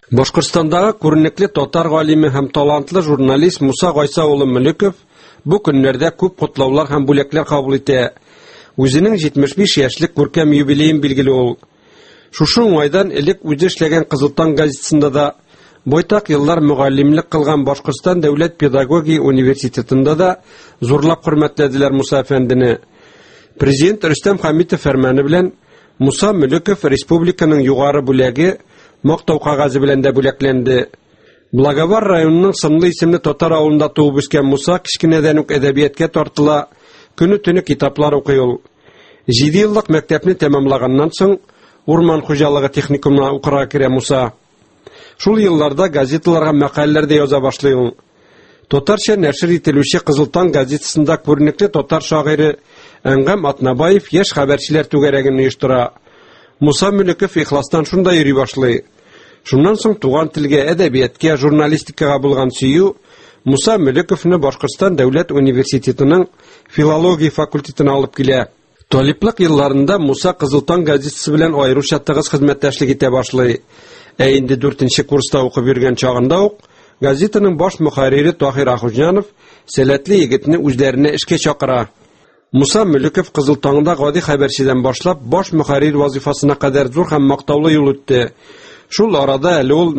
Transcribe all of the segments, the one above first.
Башкортстандагы күренекле татар галиме һәм талантлы журналист Муса Гайса улы Мөлеков бу көннәрдә күп котлаулар һәм бүләкләр кабул итә. Үзенең 75 яшьлек күркәм юбилеен билгеле ул. Шушы уңайдан элек үзе эшләгән Кызылтаң газетасында да, байтак еллар мөгаллимлек кылган Башкортстан дәүләт педагогия университетында да зурлап хөрмәтләделәр Муса әфәндене. Президент Рөстәм Хәмитов фәрманы белән Муса Мөлеков республиканың югары бүләге мактау кагазы белән дә бүләкләнде. Благовар районының Сынлы исемле татар авылында туып үскән Муса кичкенәдән үк әдәбиятка тартыла, көне-төне китаплар укый ул. 7 еллык мәктәпне тәмамлаганнан соң Урман хуҗалыгы техникумына укырга керә Муса. Шул елларда газеталарга мәкаләләр дә яза башлый ул. Татарча нәшер ителүче Кызылтаң газетасында күренекле татар шагыйре Әнгәм Атнабаев яшь хәбәрчеләр түгәрәген оештыра. Муса Мөлеков ихластан шунда йөри башлый. Шуннан соң туган телгә, әдәбиятка, журналистикага булган сөю Муса Мөлековны Башкортстан дәүләт университетының филология факультетына алып килә. Талиплык елларында Муса Кызылтаң газетасы белән аеруча тыгыз хезмәттәшлек итә башлый. Инде 4нче курста укып йөргән чагында ук газетаның баш мөхәррире Таһир Ахуҗанов сәләтле егетне үзләренә эшкә чакыра. Муса Мөлеков Кызылтаңда гади хәбәрчедән башлап баш мөхәррир вазифасына кадәр зур һәм мактаулы юл үтте. Шул арада әле ул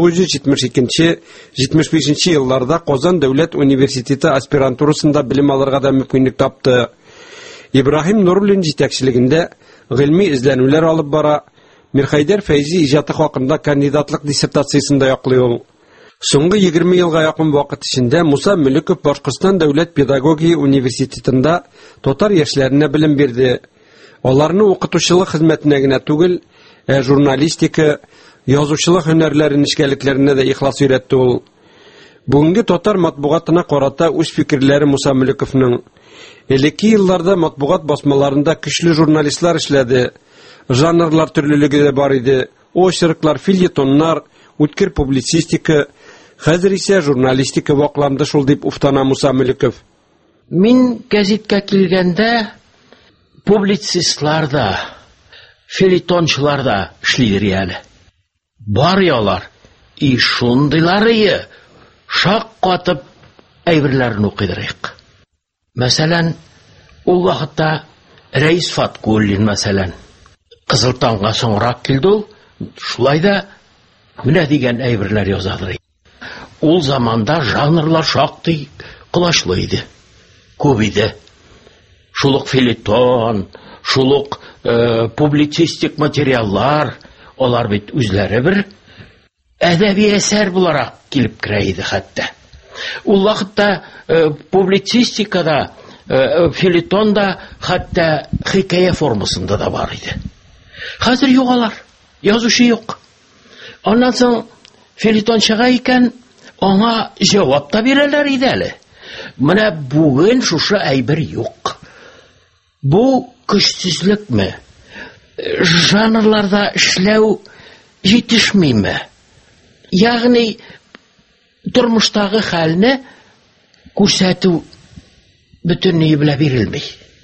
1972-75 елларда Казан дәүләт университеты аспирантурасында белем алырга да мөмкинлек тапты. Ибраһим Нурлин җитәкчелегендә гыйльми эзләнүләр алып бара, Мирхәйдәр Фәйзи иҗаты хакында кандидатлык диссертациясендә яклый ул. Соңгы 20 елга якын вакыт эчендә Муса Мөлеков Башкортстан дәүләт педагогия университетында татар яшьләренә белем бирде. Аларны укытучылык хезмәтенә генә түгел, журналистика, язучылык һөнәрләрен эшкәлекләренә дә ихлас өйрәтте ул. Бүгенге татар матбугатына карата үз фикерләре Муса Мөлековның. Элекке елларда матбугат басмаларында көчле журналистлар эшләде. Жанрлар төрлелеге дә бар иде. Очерклар, фельетоннар, үткер публицистика, хәзер исә журналистика вакланды шул дип уфтана Муса Мөлеков. Мин газеткә килгәндә публицистлар да, фельетончылар да эшлиләр әле. Бар ялар. И шундыйлары шак катып әйберләрне укыдырык. Мәсәлән, ул вакытта Рәис Фаткуллин мәсәлән Кызылтаңга соңрак килде ул. Шулай да менә дигән әйберләр язадыр. Ул заманда жанрлар шактый кылачлы иде. Күп иде. Шулык фельетон, шулык публицистик материаллар, алар бит үзләре бер әдәби әсәр буларак килеп керә иде хәтта. Ул вакытта публицистикада, фельетонда хәтта хикая формасында да бар иде. Хәзер югалар, язучы юк. Аннан соң фельетон чыга икән, аңа җавап та бирәләр иде әле. Менә бүген шушы әйбер юк. Бу көчсезлекме? Жанрларда эшләү җитешмиме? Ягъни тормыштагы хәлне күрсәтү бөтенләй белә бирелми.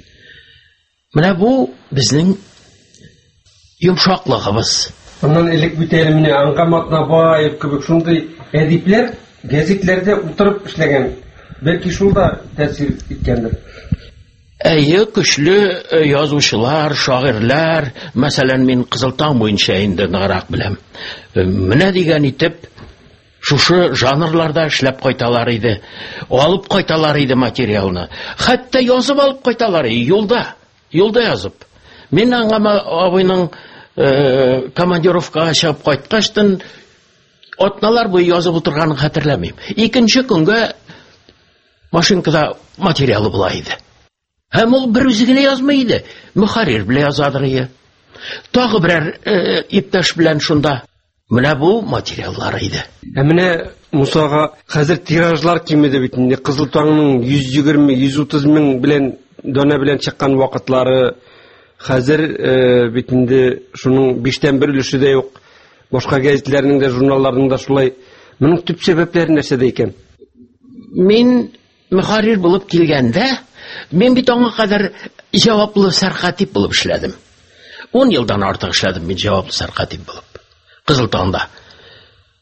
Менә бу безнең йомшаклыгыбыз. Аннан элек бит әле менә Әнгәм Атнабаев кебек шундый әдипләр гәзитләрдә утырып эшләгән. Бәлки шул да тәэсир иткәндер. Әйе, көчле язучылар, шагыйрьләр, мәсәлән, мин Кызылтаң буенча инде ныграк беләм. Менә дигән итеп шушы жанрларда эшләп кайталар иде. Алып кайталар иде материалны. Хәтта язып алып кайталар иде юлда язып. Мин Әнгәм абыйның командировкага чыгып кайткачтан атналар буе язып утырганын хәтерләмим. Икенче көнгә машинкада материалы була иде. Һәм ул бер үзе генә язмый иде. Мөхәррир белән язадыр иде. Тагы берәр иптәш белән шунда. Менә бу материаллар иде. Менә Мусага хәзер тиражлар кимеде бит инде. Кызылтаңның 120-130 мең белән дона белән чыккан вакытлары хәзер бит инде шуның 5тән 1 өлеше дә юк. Башка гәзитләрнең дә, журналларның да шулай. Моның төп сәбәпләре нәрсәдә икән? Мин мөхәррир булып килгәндә, мин бит аңа кадәр җаваплы сәркатип булып эшләдем. 10 елдан артык эшләдем мин җаваплы сәркатип булып. Кызылтаңда.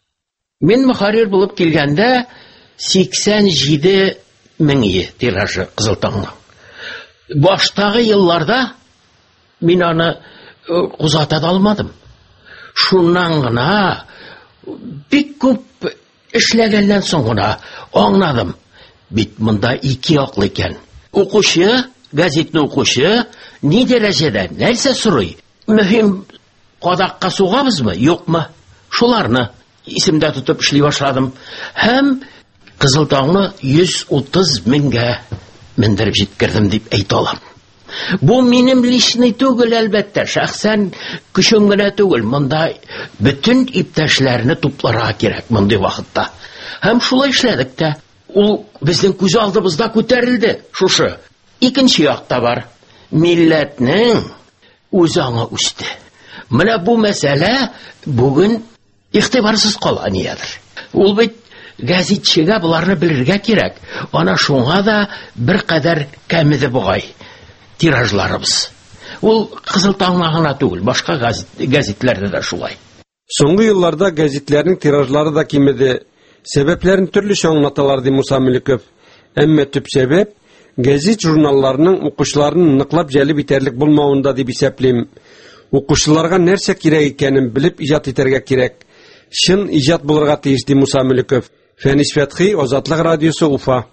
Мен мөхәррир булып килгәндә 87 мең тиражы Кызыл таңның. Баштагы елларда мин аны кузата да алмадым. Шуннан гына бик күп эшләгәннән соң гына аңладым. Бит монда ике яклы икән. Укучы, газетны укучы ни дәрәҗәдә нәрсә сорый? Мөһим кадакка сугабызмы, юкмы? Шуларны исемдә тотып эшли башладым. Һәм Кызыл таңны 130 меңгә мендереп җиткердем дип әйтә алам. Бу минем личный түгел, әлбәттә, шәхсән көчем генә түгел. Монда бөтен иптәшләрне тупларга кирәк мондый вакытта. Һәм шулай эшләдек тә. Ул безнең күз алдыбызда күтәрелде. Шушы. Икенче якта бар. Милләтнең үз аңы үсте. Менә бу мәсьәлә бүген игътибарсыз кала ниядер. Ул бит газетчегә буларны белергә кирәк. Ана шуңа да бер кадәр кәмиде бугай тиражларыбыз. Ул Кызыл таңга гына түгел, башка газетләрдә дә шулай. Соңгы елларда газетләрнең тиражлары да кимеде. Сәбәпләрен төрлечә аңлаталар ди Муса Мөлеков. Әмма төп сәбәп газет журналларының укучыларын ныклап җәлеп итәрлек булмавында дип исәплим. Укучыларга нәрсә кирәк икәнен белеп иҗат итәргә кирәк. Шын иҗат булырга тиеш ди Муса Мөлеков. Фәнис Фәтхи, Азатлык радиосы, Уфа.